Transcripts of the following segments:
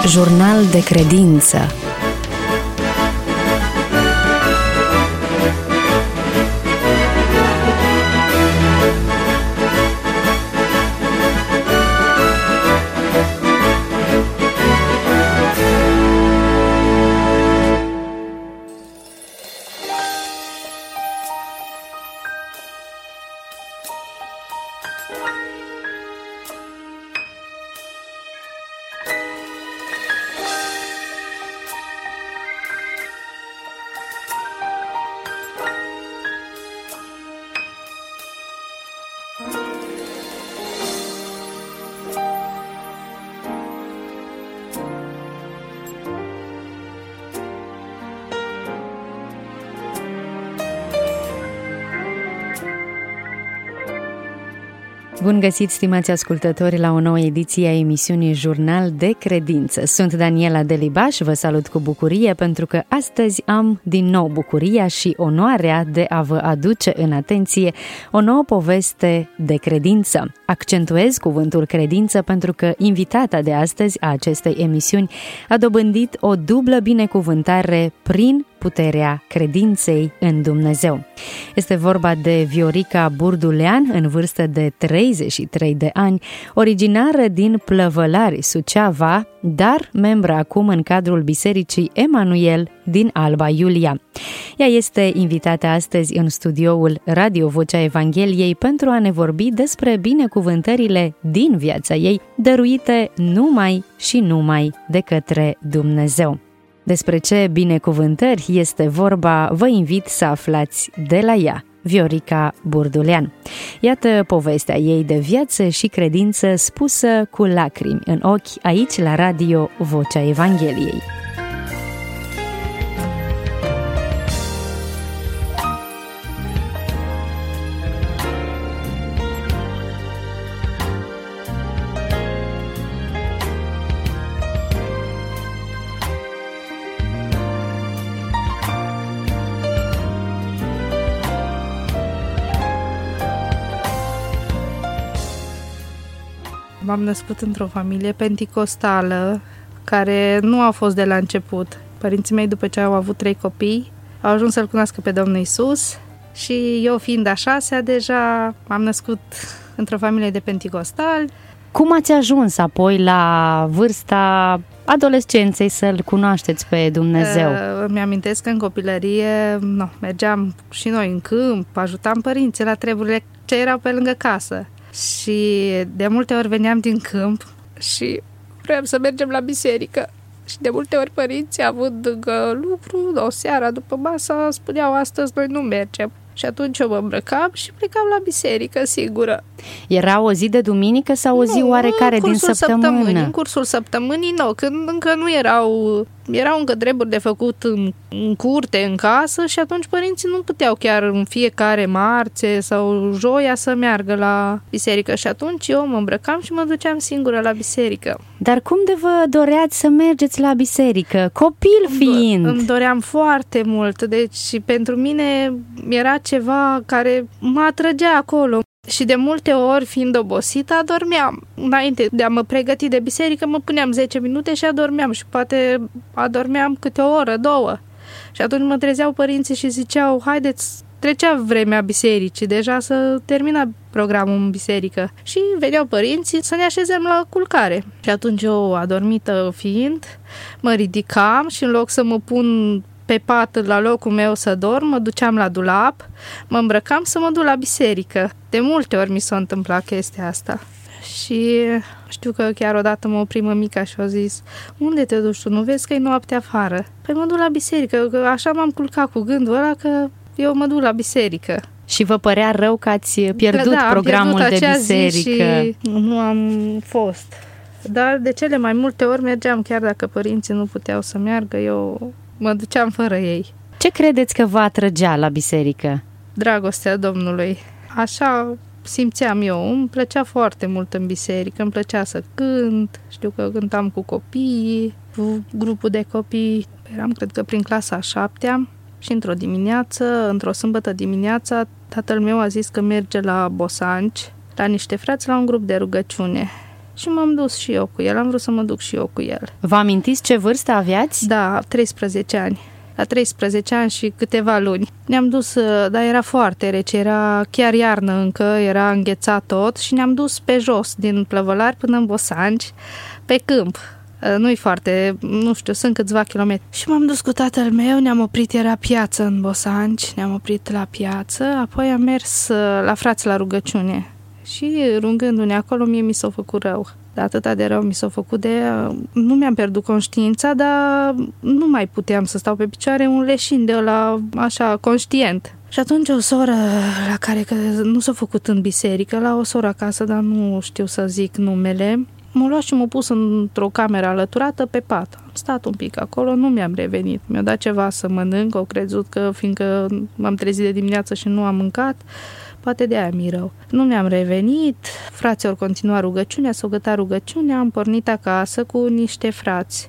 Jurnal de credință. Bun găsit, stimați ascultători, la o nouă ediție a emisiunii Jurnal de Credință. Sunt Daniela Delibaș, vă salut cu bucurie pentru că astăzi am din nou bucuria și onoarea de a vă aduce în atenție o nouă poveste de credință. Accentuez cuvântul credință pentru că invitata de astăzi a acestei emisiuni a dobândit o dublă binecuvântare prin puterea credinței în Dumnezeu. Este vorba de Viorica Burdulean, în vârstă de 33 de ani, originară din Plăvălari, Suceava, dar membră acum în cadrul Bisericii Emanuel din Alba Iulia. Ea este invitată astăzi în studioul Radio Vocea Evangheliei pentru a ne vorbi despre binecuvântările din viața ei, dăruite numai și numai de către Dumnezeu. Despre ce binecuvântări este vorba, vă invit să aflați de la ea, Viorica Burdulean. Iată povestea ei de viață și credință spusă cu lacrimi în ochi aici la Radio Vocea Evangheliei. M-am născut într-o familie penticostală care nu a fost de la început. Părinții mei, după ce au avut 3 copii, au ajuns să-L cunoască pe Domnul Iisus și eu, fiind a 6-a, deja m-am născut într-o familie de penticostali. Cum ați ajuns apoi la vârsta adolescenței să-L cunoașteți pe Dumnezeu? Îmi amintesc că în copilărie mergeam și noi în câmp, ajutam părinții la treburile ce erau pe lângă casă. Și de multe ori veneam din câmp și vreau să mergem la biserică. Și de multe ori părinții, având încă lucru, o seară după masă, spuneau: astăzi noi nu mergem. Și atunci eu mă îmbrăcam și plecam la biserică singură. Era o zi de duminică sau o zi oarecare din săptămână? În cursul săptămânii, când încă nu erau încă treburi de făcut în curte, în casă, și atunci părinții nu puteau chiar în fiecare marțe sau joia să meargă la biserică. Și atunci eu mă îmbrăcam și mă duceam singură la biserică. Dar cum de vă doreați să mergeți la biserică, copil fiind? Îmi doream foarte mult, deci pentru mine era ceva care mă atrăgea acolo. Și de multe ori, fiind obosită, adormeam. Înainte de a mă pregăti de biserică, mă puneam 10 minute și adormeam. Și poate adormeam câte o oră, 2. Și atunci mă trezeau părinții și ziceau: haideți, trecea vremea bisericii, deja să termina programul în biserică. Și veneau părinții să ne așezem la culcare. Și atunci eu, adormită fiind, mă ridicam și în loc să mă pun pe pat la locul meu să dorm, mă duceam la dulap, mă îmbrăcam să mă duc la biserică. De multe ori mi s-a întâmplat chestia asta. Și știu că chiar odată mă opri mămica și a zis: unde te duci tu? Nu vezi că e noapte afară? Păi mă duc la biserică, că așa m-am culcat cu gândul ăla că eu mă duc la biserică. Și vă părea rău că ați pierdut programul de biserică? Și nu am fost. Dar de cele mai multe ori mergeam, chiar dacă părinții nu puteau să meargă, eu mă duceam fără ei. Ce credeți că vă atrăgea la biserică? Dragostea Domnului. Așa simțeam eu. Îmi plăcea foarte mult în biserică, îmi plăcea să cânt. Știu că cântam cu copiii, cu grupul de copii. Eram, cred că, prin clasa a 7-a și într-o sâmbătă dimineața, tatăl meu a zis că merge la Bosanci, la niște frați, la un grup de rugăciune. și m-am dus și eu cu el, am vrut să mă duc și eu cu el. Vă amintiți ce vârstă aveați? Da, 13 ani. La 13 ani și câteva luni. Ne-am dus, dar era foarte rece, era chiar iarnă încă, era înghețat tot și ne-am dus pe jos, din Plăvălari până în Bosanci, pe câmp. Nu-i foarte, nu știu, sunt câțiva kilometri. Și m-am dus cu tatăl meu, ne-am oprit, era piață în Bosanci, ne-am oprit la piață, apoi am mers la frați la rugăciune. Și rugându-ne acolo, mie mi s-a făcut rău. De atâta de rău mi s-a făcut nu mi-am pierdut conștiința, dar nu mai puteam să stau pe picioare, un leșin de ăla, așa, conștient. Și atunci o soră la care că nu s-a făcut în biserică, la o soră acasă, dar nu știu să zic numele, m-a luat și m-a pus într-o cameră alăturată pe pat. Am stat un pic acolo, nu mi-am revenit. Mi-a dat ceva să mănânc, au crezut că fiindcă m-am trezit de dimineață și nu am mâncat, poate de aia mi-e rău. Nu mi-am revenit, frații au continuat rugăciunea, s-au gătat rugăciunea, am pornit acasă cu niște frați.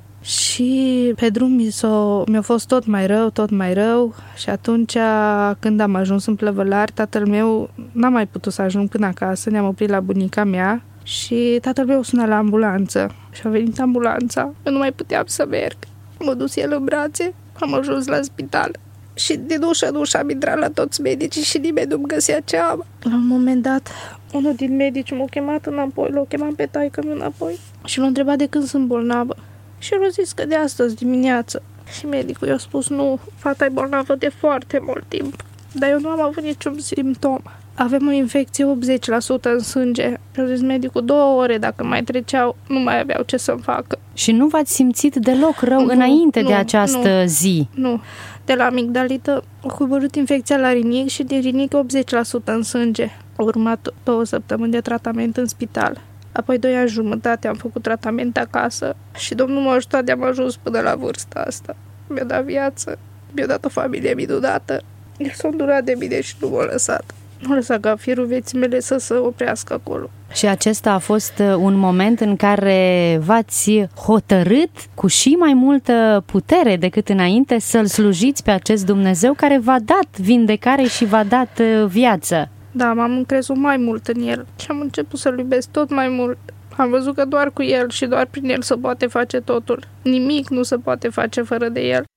Și pe drum mi-a fost tot mai rău și atunci când am ajuns în Plăvălari, tatăl meu n-a mai putut să ajung până acasă, ne-am oprit la bunica mea și tatăl meu suna la ambulanță și a venit ambulanța. Eu nu mai puteam să merg. M-a dus el în brațe, am ajuns la spital. Și din ușă în ușă am intrat la toți medicii și nimeni nu-mi găsea ce am. La un moment dat, unul din medici m-a chemat înapoi, l-a chemat pe taică-miu înapoi și l-a întrebat de când sunt bolnavă. Și el a zis că de astăzi dimineață. Și medicul i-a spus, nu, fata e bolnavă de foarte mult timp. Dar eu nu am avut niciun simptom. Avem o infecție 80% în sânge. Și a zis medicul, 2 ore dacă mai treceau, nu mai aveau ce să-mi facă. Și nu v-ați simțit deloc rău înainte de această zi? Nu. De la amigdalită a coborât infecția la rinic și din rinic 80% în sânge. Au urmat 2 săptămâni de tratament în spital. Apoi 2 ani jumătate am făcut tratament acasă și Domnul m-a ajutat de-am ajuns până la vârsta asta. Mi-a dat viață, mi-a dat o familie minunată. El s-a îndurat de mine și nu m-a lăsat. Nu a lăsat ca firul vieții mele să se oprească acolo. Și acesta a fost un moment în care v-ați hotărât cu și mai multă putere decât înainte să-L slujiți pe acest Dumnezeu care v-a dat vindecare și v-a dat viață. Da, m-am încrezut mai mult în El și am început să-L iubesc tot mai mult. Am văzut că doar cu El și doar prin El se poate face totul. Nimic nu se poate face fără de El.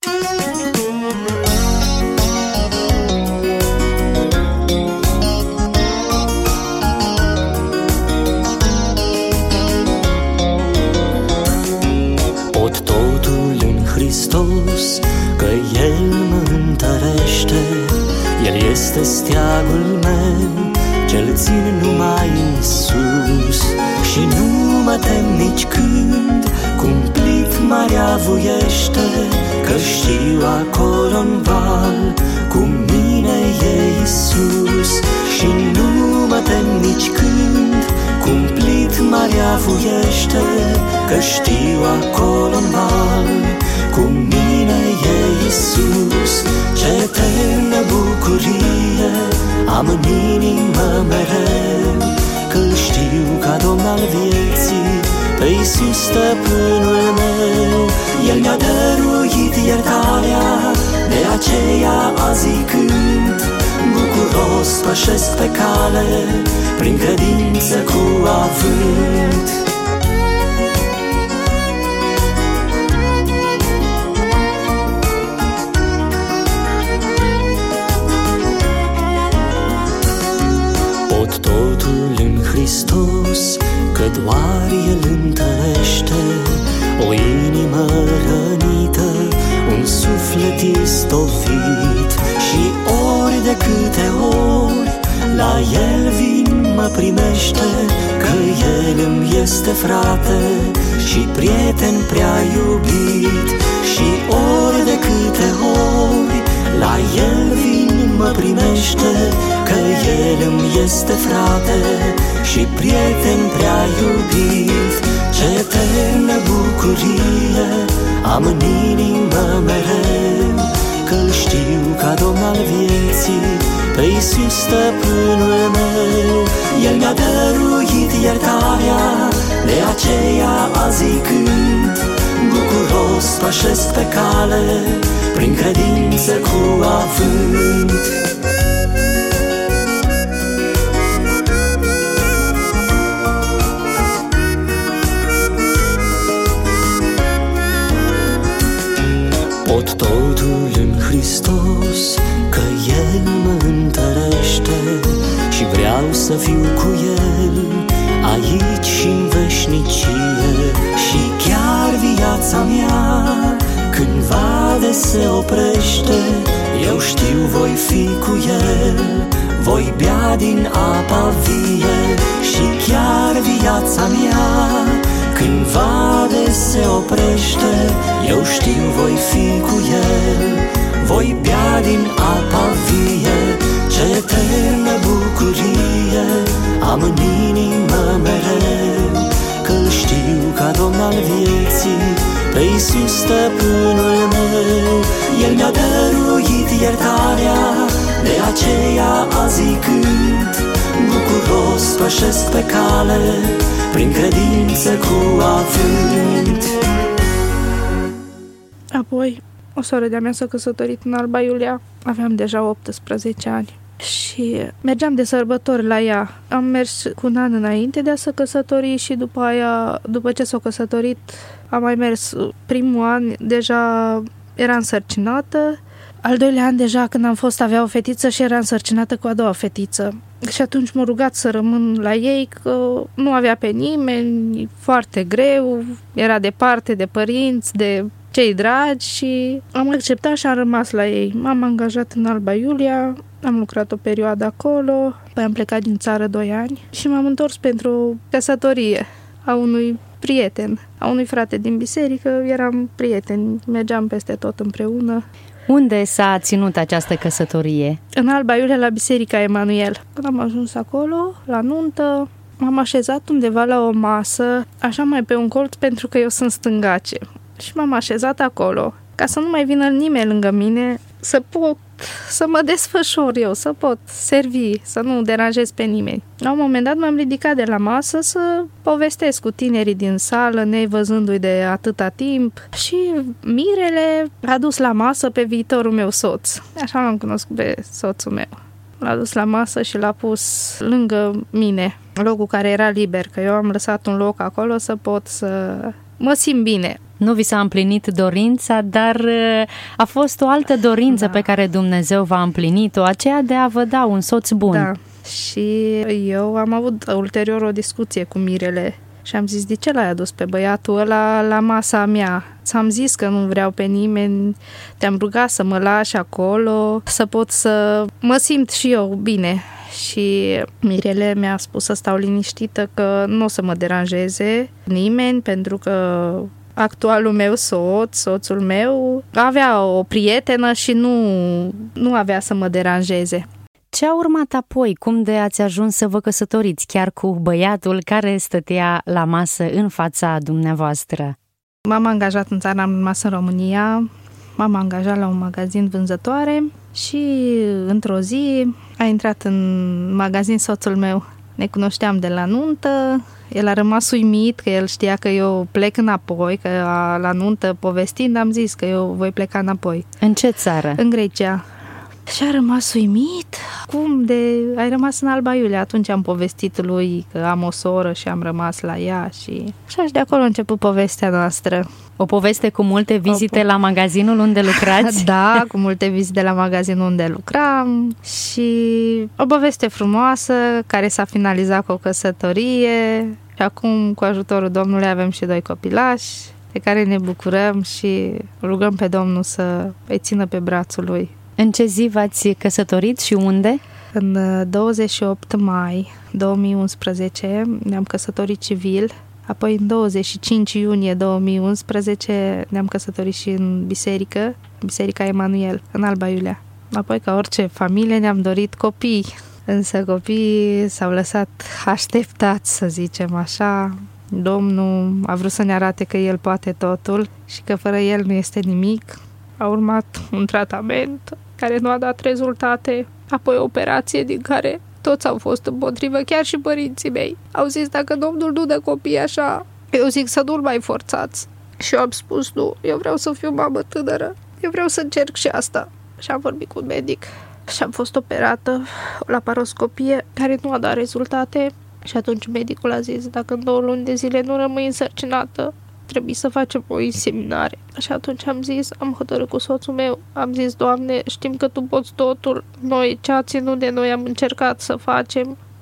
Pot totul în Hristos, că El mă întărește. El este steagul meu, ce-L țin numai în sus. Și nu mă tem nici când cumplit marea voiește, că știu acolo-n val cu mine e Iisus. Și nu mă tem nici când cumplit marea voiește, că știu acolo-n val cu mine e Iisus. Ce eternă bucurie am în inimă mereu, că știu ca Domn al vieții pe Iisus stăpânul meu. El mi-a dăruit iertarea, de aceea azi cânt, bucuros pășesc pe cale, prin credință cu avânt. Pot totul în Hristos, că doar El întărește o inimă rănită, un suflet istovit. Și ori de câte ori la El vin mă primește, că El îmi este frate și prieten prea iubit. Și ori de câte ori la El vin mă primește, că El îmi este frate și prieten prea iubit. Ce eternă bucurie am în inimă mereu, că știu ca Domn al vieții pe Iisus stăpânul meu. El mi-a dăruit iertarea, de aceea azi cânt, bucuros pășesc pe cale, prin credință cu avânt. aici și în veșnicie. Și chiar viața mea cândva de se oprește, eu știu voi fi cu El, voi bea din apa vie. Și chiar viața mea cândva de se oprește, eu știu voi fi cu El, voi bea din apa vie. Ce eternă bucurie am în inimă mereu, că-L știu ca Domn al vieții, pe Iisus stăpânul meu. El mi-a dăruit iertarea, de aceea azi cânt, bucuros pășesc pe cale, prin credință cu avânt. Apoi, o soră de-a mea s-a căsătorit în Alba Iulia, aveam deja 18 ani și mergeam de sărbători la ea. Am mers cu un an înainte de a se căsători și după aia, după ce s-a căsătorit, am mai mers primul an, deja era însărcinată. Al doilea an deja, când am fost, avea o fetiță și era însărcinată cu a doua fetiță. Și atunci m-a rugat să rămân la ei, că nu avea pe nimeni, foarte greu, era departe de părinți, de cei dragi și am acceptat și am rămas la ei. M-am angajat în Alba Iulia, am lucrat o perioadă acolo, apoi am plecat din țară 2 ani și m-am întors pentru căsătorie a unui prieten, a unui frate din biserică. Eram prieteni, mergeam peste tot împreună. Unde s-a ținut această căsătorie? În Alba Iulia, la Biserica Emanuel. Când am ajuns acolo, la nuntă, m-am așezat undeva la o masă, așa mai pe un colț, pentru că eu sunt stângace. Și m-am așezat acolo, ca să nu mai vină nimeni lângă mine, să pot să mă desfășor eu, să pot servi, să nu deranjez pe nimeni. La un moment dat m-am ridicat de la masă să povestesc cu tinerii din sală, nevăzându-i de atâta timp, și mirele l-a dus la masă pe viitorul meu soț. Așa l-am cunoscut pe soțul meu. L-a dus la masă și l-a pus lângă mine, locul care era liber, că eu am lăsat un loc acolo să pot să mă simt bine. Nu vi s-a împlinit dorința, dar a fost o altă dorință pe care Dumnezeu v-a împlinit-o, aceea de a vă da un soț bun. Da. Și eu am avut ulterior o discuție cu mirele și am zis: de ce l-ai adus pe băiatul ăla la masa mea? Ți-am zis că nu vreau pe nimeni, te-am rugat să mă lași acolo, să pot să mă simt și eu bine. Și mirele mi-a spus să stau liniștită, că nu o să mă deranjeze nimeni, pentru că actualul meu soțul meu, avea o prietenă și nu avea să mă deranjeze. Ce a urmat apoi? Cum de ați ajuns să vă căsătoriți chiar cu băiatul care stătea la masă în fața dumneavoastră? M-am angajat în țară, am rămas în România, m-am angajat la un magazin vânzătoare și într-o zi a intrat în magazin soțul meu. Ne cunoșteam de la nuntă, el a rămas uimit că el știa că eu plec înapoi, că la nuntă povestind am zis că eu voi pleca înapoi. În ce țară? În Grecia. Și a rămas uimit. Cum ai rămas în Alba Iulia? Atunci am povestit lui că am o soră și am rămas la ea și de acolo a început povestea noastră. O poveste cu multe vizite la magazinul unde lucrați? Da, cu multe vizite la magazinul unde lucram și o poveste frumoasă care s-a finalizat cu o căsătorie și acum, cu ajutorul Domnului, avem și 2 copilași de care ne bucurăm și rugăm pe Domnul să îi țină pe brațul lui. În ce zi v-ați căsătorit și unde? În 28 mai 2011 ne-am căsătorit civil, apoi în 25 iunie 2011 ne-am căsătorit și în Biserica Emanuel, în Alba Iulia. Apoi, ca orice familie, ne-am dorit copii, însă copiii s-au lăsat așteptați, să zicem așa. Domnul a vrut să ne arate că El poate totul și că fără El nu este nimic. A urmat un tratament care nu a dat rezultate, apoi o operație din care toți au fost împotrivă, chiar și părinții mei. Au zis: dacă Domnul nu dă copii așa, eu zic să nu-l mai forțați. Și eu am spus: nu, eu vreau să fiu mamă tânără, eu vreau să încerc și asta. Și am vorbit cu un medic și am fost operată la laparoscopie care nu a dat rezultate. Și atunci medicul a zis: dacă în 2 luni de zile nu rămâi însărcinată, trebuie să facem o inseminare. Și atunci am hotărât cu soțul meu, am zis: Doamne, știm că Tu poți totul, noi ce a ținut de noi am încercat să facem,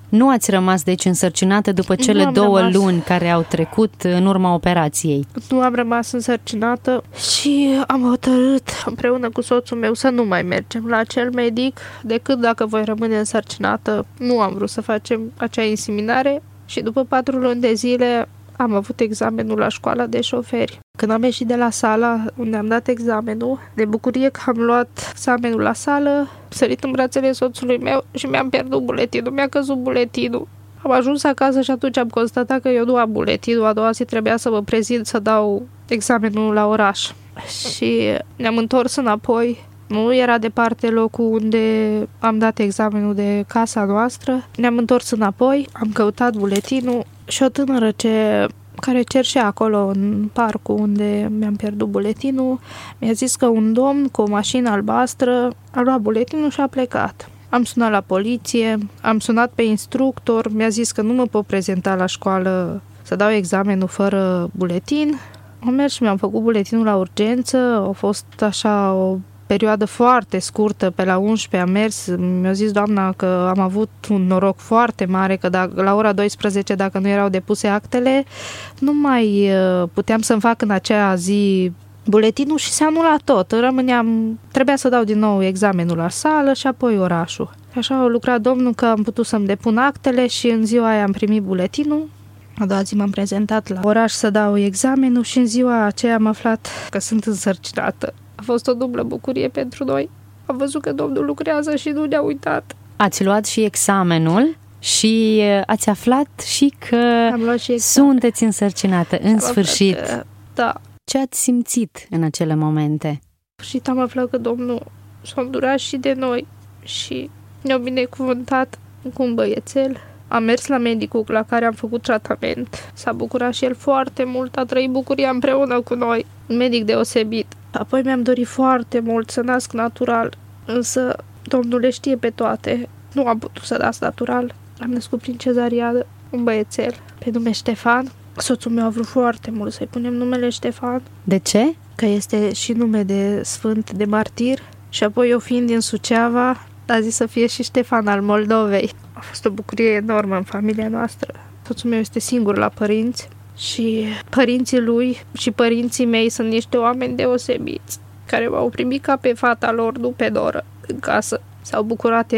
Nu ați rămas deci însărcinată după cele 2 luni care au trecut în urma operației? Nu am rămas însărcinată și am hotărât împreună cu soțul meu să nu mai mergem la acel medic decât dacă voi rămâne însărcinată. Nu am vrut să facem acea inseminare și după 4 luni de zile am avut examenul la școala de șoferi. Când am ieșit de la sala unde am dat examenul, de bucurie că am luat examenul la sală, am sărit în brațele soțului meu și mi-am pierdut buletinul, mi-a căzut buletinul. Am ajuns acasă și atunci am constatat că eu nu am buletinul, a doua zi trebuia să mă prezint să dau examenul la oraș. Și ne-am întors înapoi. Nu era departe locul unde am dat examenul de casa noastră. Ne-am întors înapoi, am căutat buletinul și o tânără care cerșea acolo în parcul unde mi-am pierdut buletinul, mi-a zis că un domn cu o mașină albastră a luat buletinul și a plecat. Am sunat la poliție, am sunat pe instructor, mi-a zis că nu mă pot prezenta la școală să dau examenul fără buletin. Am mers și mi-am făcut buletinul la urgență, a fost așa o perioadă foarte scurtă, pe la 11 am mers, mi-a zis doamna că am avut un noroc foarte mare, că la ora 12, dacă nu erau depuse actele, nu mai puteam să-mi fac în acea zi buletinul și se anula tot. Trebuia să dau din nou examenul la sală și apoi orașul. Așa a lucrat domnul că am putut să-mi depun actele și în ziua aia am primit buletinul. A doua zi m-am prezentat la oraș să dau examenul și în ziua aceea am aflat că sunt însărcinată. A fost o dublă bucurie pentru noi. Am văzut că domnul lucrează și nu ne-a uitat. Ați luat și examenul și ați aflat și că sunteți însărcinată în sfârșit. Da. Ce ați simțit în acele momente? Și am aflat că domnul s-a îndurat și de noi și ne-a binecuvântat cu un băiețel. Am mers la medicul la care am făcut tratament. S-a bucurat și el foarte mult, a trăit bucuria împreună cu noi. Un medic deosebit. Apoi mi-am dorit foarte mult să nasc natural, însă Domnul le știe pe toate. Nu am putut să nasc natural. Am născut prin cezariană un băiețel pe nume Ștefan. Soțul meu a vrut foarte mult să-i punem numele Ștefan. De ce? Că este și nume de sfânt, de martir. Și apoi eu fiind din Suceava, a zis să fie și Ștefan al Moldovei. A fost o bucurie enormă în familia noastră. Soțul meu este singur la părinți și părinții lui și părinții mei sunt niște oameni deosebiți care m-au primit ca pe fata lor, nu pe doră, în casă. S-au bucurat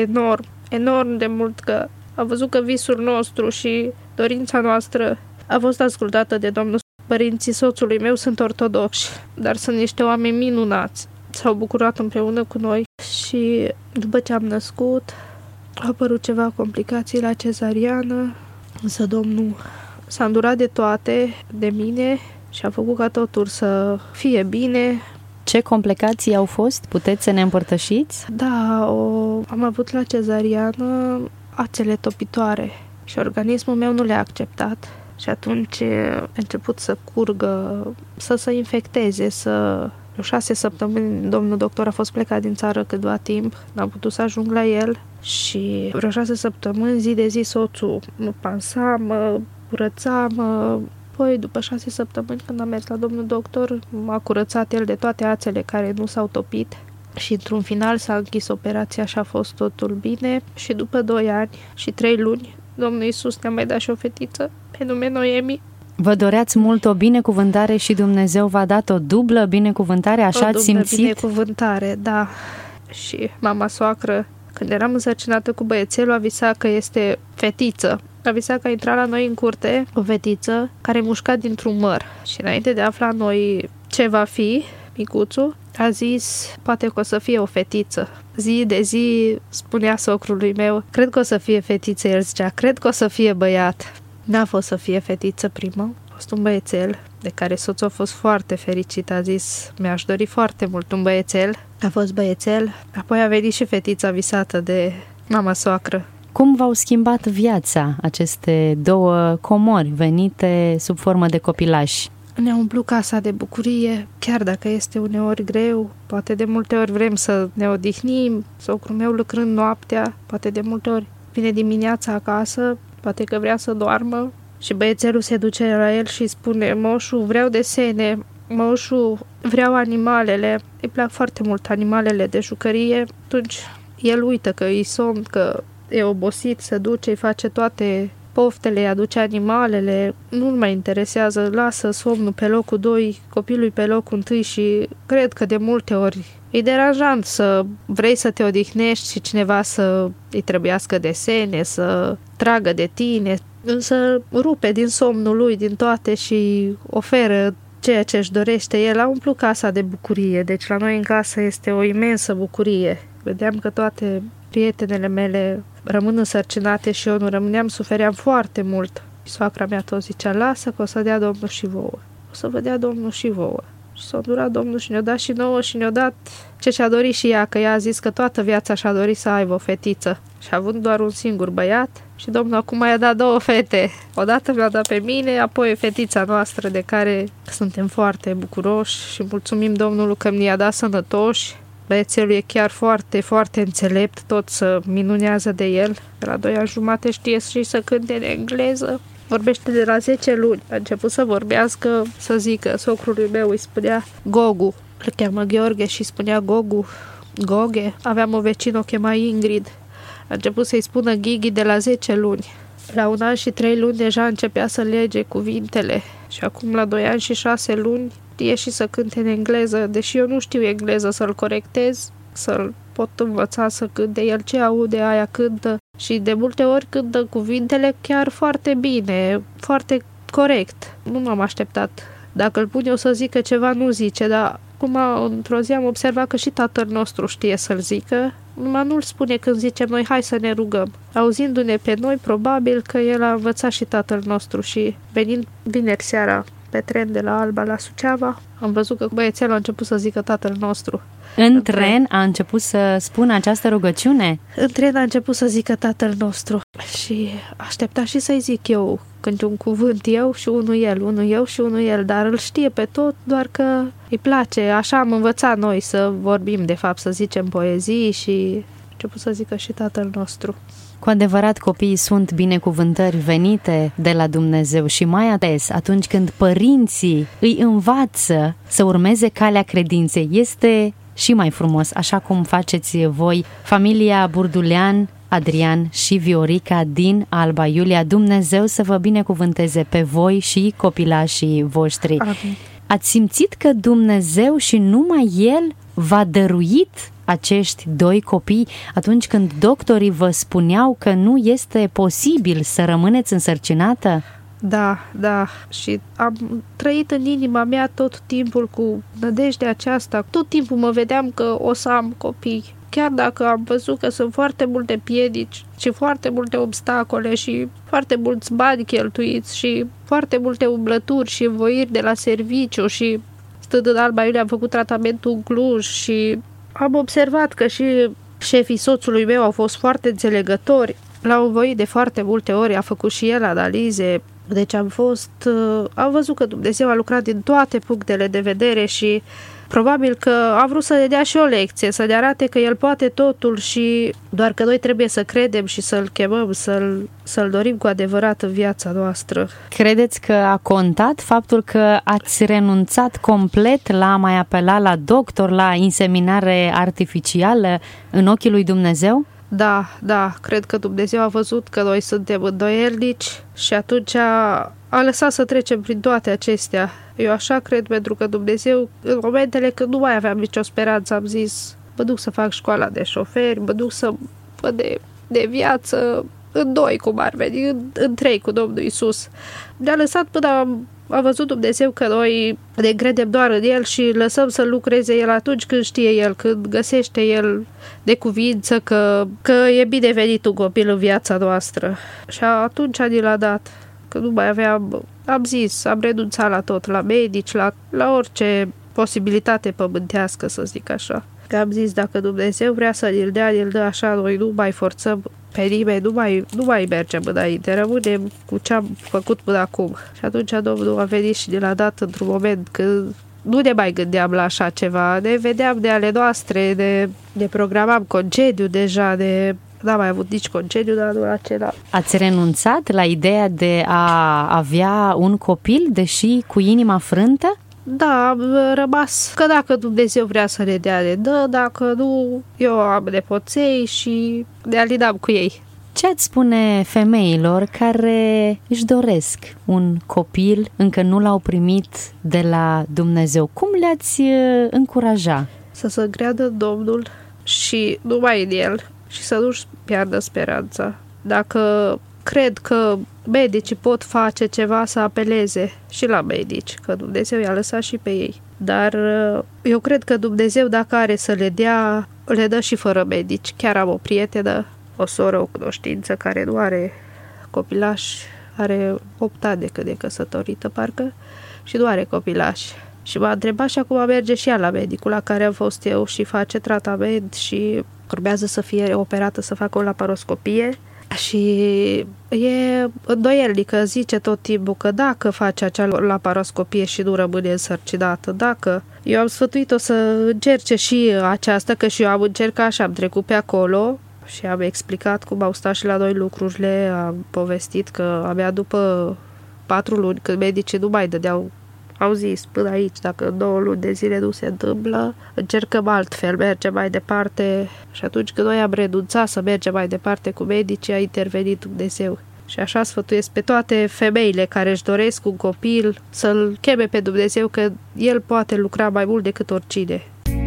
enorm de mult că au văzut că visul nostru și dorința noastră a fost ascultată de Domnul. Părinții soțului meu sunt ortodoxi, dar sunt niște oameni minunați. S-au bucurat împreună cu noi și după ce am născut au apărut ceva complicații la cezariană, însă Domnul s-a îndurat de toate, de mine și a făcut ca totul să fie bine. Ce complicații au fost? Puteți să ne împărtășiți? Da, am avut la cezariană ațele topitoare și organismul meu nu le-a acceptat. Și atunci a început să curgă, să se infecteze, Vreo 6 săptămâni, domnul doctor a fost plecat din țară câtva timp, n-am putut să ajung la el și vreo 6 săptămâni, zi de zi, soțul mă pansa, mă curăța, Apoi, după 6 săptămâni, când am mers la domnul doctor, m-a curățat el de toate ațele care nu s-au topit și într-un final s-a închis operația și a fost totul bine. Și după 2 ani și 3 luni, Domnul Iisus ne-a mai dat și o fetiță pe nume Noemi. Vă doreați mult o binecuvântare și Dumnezeu v-a dat o dublă binecuvântare, așa ați simțit? O dublă binecuvântare, da. Și mama soacră, când eram însărcinată cu băiețelul, a visat că este fetiță. A visat că a intrat la noi în curte o fetiță care mușca dintr-un măr. Și înainte de a afla noi ce va fi, micuțul a zis, poate că o să fie o fetiță. Zi de zi spunea socrului meu, cred că o să fie fetiță, el zicea, cred că o să fie băiat. N-a fost să fie fetiță primă, a fost un băiețel, de care soțul a fost foarte fericit, a zis, mi-aș dori foarte mult un băiețel. A fost băiețel, apoi a venit și fetița visată de mama soacră. Cum v-au schimbat viața aceste 2 comori venite sub formă de copilași? Ne-a umplut casa de bucurie, chiar dacă este uneori greu, poate de multe ori vrem să ne odihnim, socrul meu lucrând noaptea, poate de multe ori vine dimineața acasă, poate că vrea să doarmă și băiețelul se duce la el și spune, moșu, vreau desene, moșu, vreau animalele, îi plac foarte mult animalele de jucărie, atunci el uită că îi somn, că e obosit, se duce, îi face toate poftele, îi aduce animalele, nu-l mai interesează, lasă somnul pe locul 2, copilul pe locul 1 și cred că de multe ori e deranjant să vrei să te odihnești și cineva să îi trebuiască desene, să tragă de tine, însă rupe din somnul lui, din toate și oferă ceea ce își dorește. El a umplut casa de bucurie, deci la noi în casă este o imensă bucurie. Vedeam că toate prietenele mele rămân însărcinate și eu nu rămâneam, sufeream foarte mult. Soacra mea tot zicea, lasă că o să dea Domnul și vouă. O să vă dea Domnul și vouă. Și s-a durat Domnul și ne-a dat și nouă și ne-a dat ce și-a dorit și ea, că ea a zis că toată viața și-a dorit să aibă o fetiță. Și având doar un singur băiat, și Domnul acum i-a dat 2 fete. Odată mi-a dat pe mine, apoi fetița noastră, de care suntem foarte bucuroși și mulțumim Domnului că mi-a dat sănătoși. Băiețelul e chiar foarte, foarte înțelept, tot se minunează de el. La 2 ani jumate știe și să cânte în engleză. Vorbește de la 10 luni. A început să vorbească, să zică, socrului meu îi spunea Gogu. Îl cheamă Gheorghe și spunea Gogu, Goghe. Aveam o vecină, o chema Ingrid. A început să-i spună Ghighi de la 10 luni. La 1 an și 3 luni deja începea să lege cuvintele. Și acum la 2 ani și 6 luni știe și să cânte în engleză. Deși eu nu știu engleză, să-l corectez, să-l pot învăța să cânte. El ce aude, aia cântă. Și de multe ori cântă cuvintele chiar foarte bine, foarte corect. Nu m-am așteptat. Dacă îl pun eu să zică ceva, nu zice, dar acum într-o zi am observat că și tatăl nostru știe să-l zică, numai nu-l spune când zicem noi, hai să ne rugăm. Auzindu-ne pe noi, probabil că el a învățat și tatăl nostru și venind vineri seara pe tren de la Alba la Suceava, am văzut că băiețelul a început să zică tatăl nostru. În tren a început să spună această rugăciune? În tren a început să zică tatăl nostru și aștepta și să-i zic eu când un cuvânt eu și unul eu și unul el, dar îl știe pe tot, doar că îi place. Așa am învățat noi să vorbim, de fapt, să zicem poezii și a început să zică și tatăl nostru. Cu adevărat, copiii sunt binecuvântări venite de la Dumnezeu și mai ales atunci când părinții îi învață să urmeze calea credinței. Este și mai frumos, așa cum faceți voi, familia Burdulean, Adrian și Viorica din Alba Iulia. Dumnezeu să vă binecuvânteze pe voi și copilașii voștri. Amin. Ați simțit că Dumnezeu și numai El v-a dăruit acești 2 copii atunci când doctorii vă spuneau că nu este posibil să rămâneți însărcinată? Da, și am trăit în inima mea tot timpul cu nădejdea aceasta. Tot timpul mă vedeam că o să am copii. Chiar dacă am văzut că sunt foarte multe piedici și foarte multe obstacole și foarte mulți bani cheltuiți și foarte multe umblături și învoiri de la serviciu și stând în Alba Iulia am făcut tratamentul în Cluj și am observat că și șefii soțului meu au fost foarte înțelegători. L-au învoit de foarte multe ori, a făcut și el analize. Deci am văzut că Dumnezeu a lucrat din toate punctele de vedere și probabil că a vrut să ne dea și o lecție, să ne arate că El poate totul și doar că noi trebuie să credem și să-L chemăm, să-L dorim cu adevărat în viața noastră. Credeți că a contat faptul că ați renunțat complet la a mai apela la doctor, la inseminare artificială în ochii lui Dumnezeu? Da, cred că Dumnezeu a văzut că noi suntem îndoielnici și atunci a lăsat să trecem prin toate acestea. Eu așa cred, pentru că Dumnezeu, în momentele când nu mai aveam nicio speranță, am zis, mă duc să fac școala de șoferi, mă duc să văd de viață în 2, cum ar veni, în 3 cu Domnul Iisus. Ne-a lăsat până a văzut Dumnezeu că noi ne încredem doar în El și lăsăm să lucreze El atunci când știe El, când găsește El de cuvință că e binevenit un copil în viața noastră. Și atunci ni l-a dat. Că nu mai aveam, am renunțat la tot, la medici, la orice posibilitate pământească, să zic așa. Că am zis, dacă Dumnezeu vrea să ne-l dea, ne-l dă așa, noi nu mai forțăm pe nimeni, nu mai mergem înainte, rămânem cu ce am făcut până acum. Și atunci Domnul a venit și ne l-a dat într-un moment când nu ne mai gândeam la așa ceva, ne vedeam de ale noastre, ne programam concediu deja, n-am mai avut nici concediu de anul acela. Ați renunțat la ideea de a avea un copil, deși cu inima frântă? Da, am rămas că dacă Dumnezeu vrea să ne dea, ne dă, dacă nu, eu am nepoței și ne alinam cu ei. Ce ați spune femeilor care își doresc un copil, încă nu l-au primit de la Dumnezeu? Cum le-ați încuraja? Să se creadă Domnul și numai în El și să nu-și piardă speranța. Dacă cred că medicii pot face ceva, să apeleze și la medici, că Dumnezeu i-a lăsat și pe ei. Dar eu cred că Dumnezeu, dacă are să le dea, le dă și fără medici. Chiar am o prietenă, o soră, o cunoștință care nu are copilaș, are 8 ani de căsătorită, parcă, și nu are copilaș. Și m-a întrebat și acum merge și ea la medicul la care am fost eu și face tratament și urmează să fie operată, să facă o laparoscopie. Și e îndoielnică, zice tot timpul că dacă face acea laparoscopie și nu rămâne însărcinată, dacă... Eu am sfătuit-o să încerce și aceasta, că și eu am încercat și am trecut pe acolo și am explicat cum au stat și la noi lucrurile, am povestit că abia după 4 luni, când medicii nu mai dădeau, au zis până aici, dacă în 2 luni de zile nu se întâmplă, încercăm altfel, mergem mai departe. Și atunci când noi am renunțat să mergem mai departe cu medicii, a intervenit Dumnezeu. Și așa sfătuiesc pe toate femeile care își doresc un copil să-L cheme pe Dumnezeu, că El poate lucra mai mult decât oricine.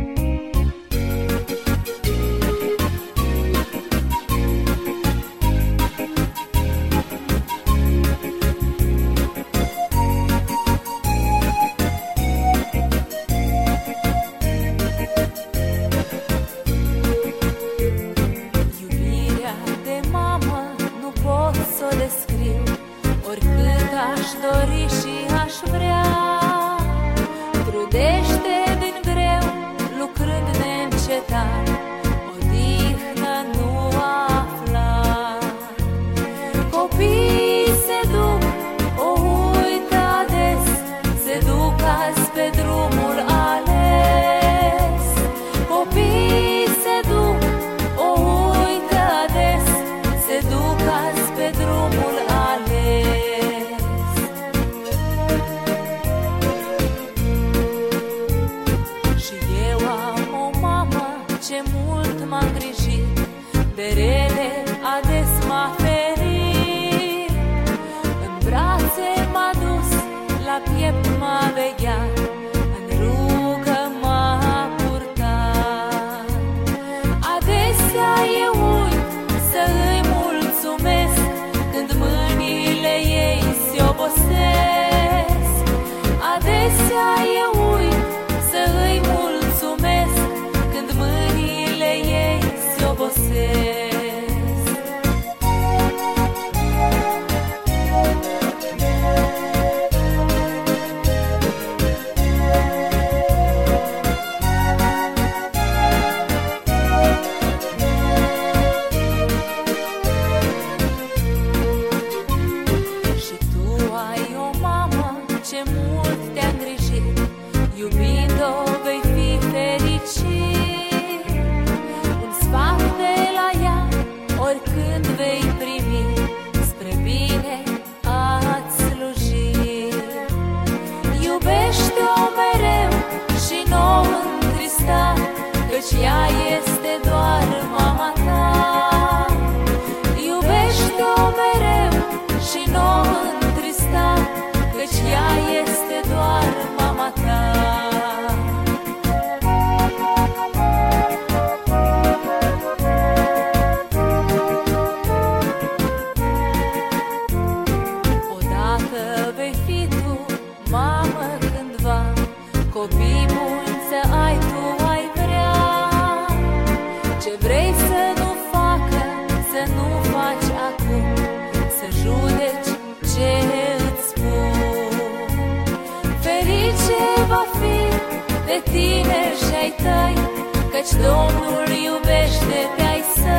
Domnul iubește pe-ai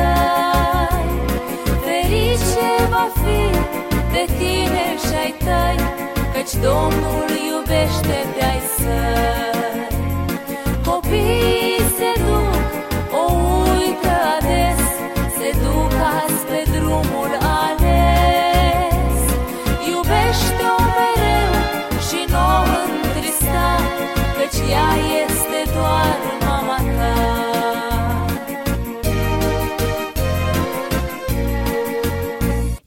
săi, ferice va fi de tine și-ai tăi, căci Domnul iubește pe-ai săi. Copiii se duc, o uită ades, se duc azi pe drumul ales. Iubește-o mereu și n-o întrista, căci ea este doar mama ta.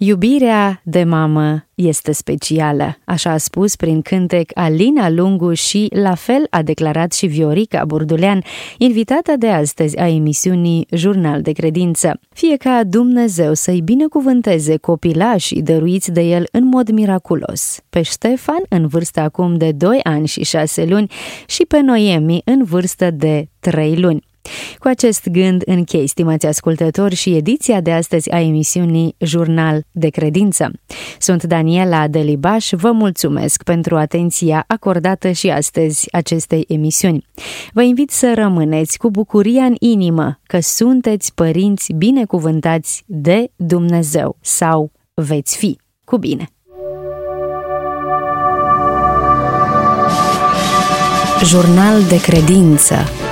Iubirea de mamă este specială, așa a spus prin cântec Alina Lungu și la fel a declarat și Viorica Burdulean, invitată de astăzi a emisiunii Jurnal de Credință. Fie ca Dumnezeu să-i binecuvânteze copilașii dăruiți de el în mod miraculos, pe Ștefan în vârstă acum de 2 ani și 6 luni și pe Noemi în vârstă de 3 luni. Cu acest gând închei, stimați ascultători, și ediția de astăzi a emisiunii Jurnal de Credință. Sunt Daniela Delibaș, vă mulțumesc pentru atenția acordată și astăzi acestei emisiuni. Vă invit să rămâneți cu bucuria în inimă că sunteți părinți binecuvântați de Dumnezeu sau veți fi. Cu bine! Jurnal de Credință.